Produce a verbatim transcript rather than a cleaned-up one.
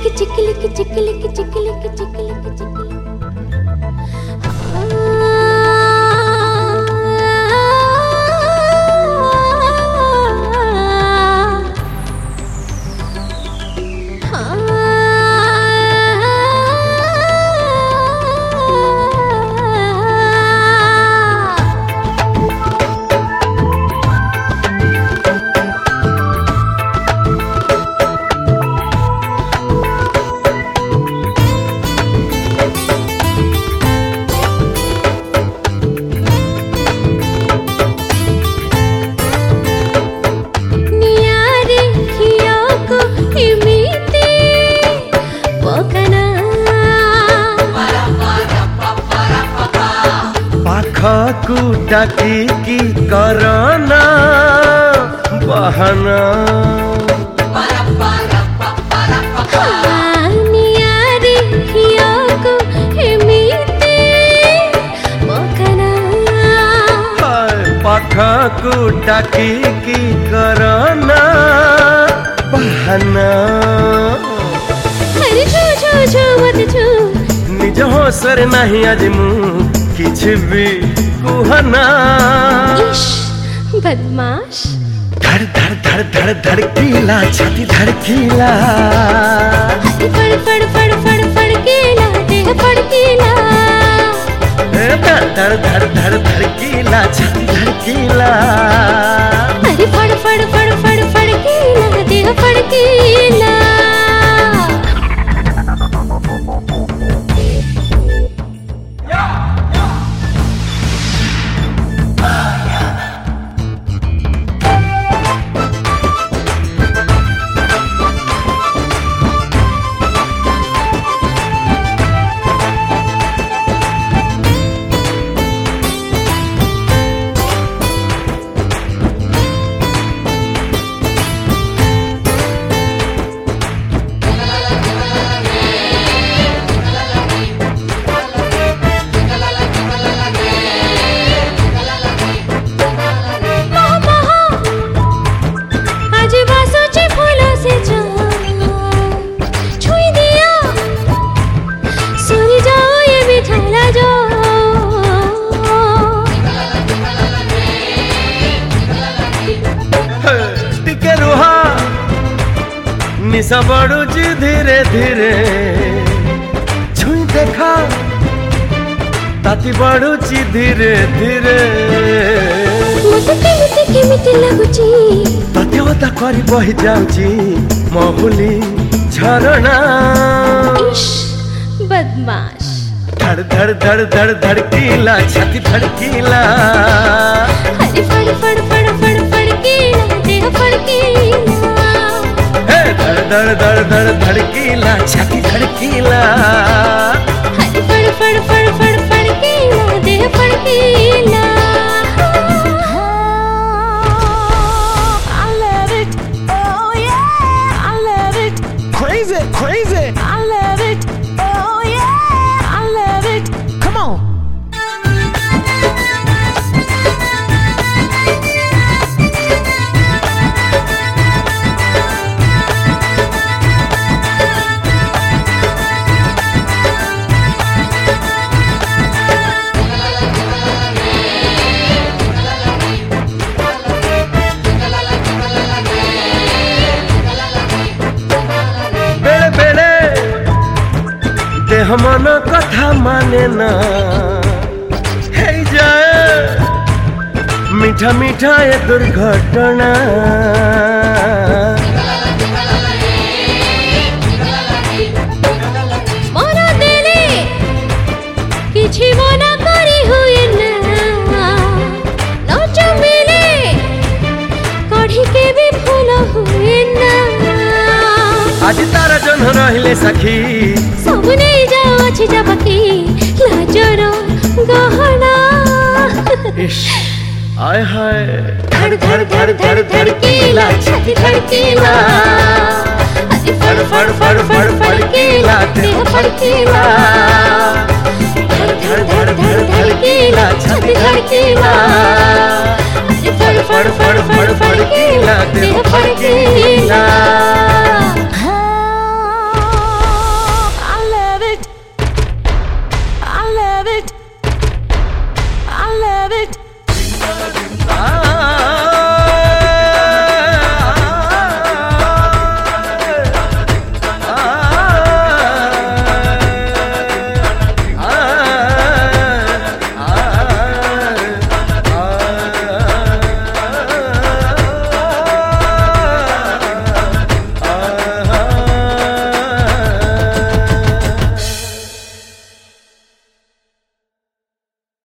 चिकलिक चिकलिक चिकलिक चिकलिक चिकलिक चिकलिक पाखकु डाकी की करना बहाना पाखकु डाकी की करना बहाना निज होशर नहीं आज मु किछ भी कुहना बदमाश धड़ धड़ धड़ धड़ धड़कीला छाती धड़कीला फड़ फड़ फड़ फड़ फड़कीला देह फड़कीला धड़ धड़ धड़ धड़कीला छाती धड़कीला अरे फड़ फड़ फड़ फड़ फड़कीला देह फड़कीला निशा बढ़ुची धीरे धीरे छुई देखा ताती बढ़ुची धीरे धीरे केमिति केमिति लागुची ताती ओदा करी बहि जाउची महुली झरणा बदमाश धड़ धड़ धड़ धड़ धड़कीला छाती धड़कीला अरे फड़ फड़ फड़ फड़ फड़कीला देह फड़कीला धड़ धड़ धड़ धड़ धड़कीला छाती धड़कीला अरे फड़ फड़ फड़ फड़ फड़कीला देह फड़कीला I love it, oh yeah, I love it, crazy, crazy, I love it, oh yeah, I love it, come on. मन कथा माने ना हे जाए मीठा मीठा ये दुर्घटना मोरा दिले किछि मना करी हुए ना नच मिले कढ़ी के भी फूल हुए ना आज तारा जन रहिले सखी सब नहीं जाओ अच्छी जबकि लाजर गहना आय हाय धड़ धड़ धड़ धड़ धड़कीला छाती धड़कीला अरे फड़ फड़ फड़ फड़ फड़कीला देह फड़कीला धड़ धड़ धड़ धड़कीला छाती धड़कीला अरे फड़ फड़ फड़ फड़ फड़कीला देह फड़कीला love it.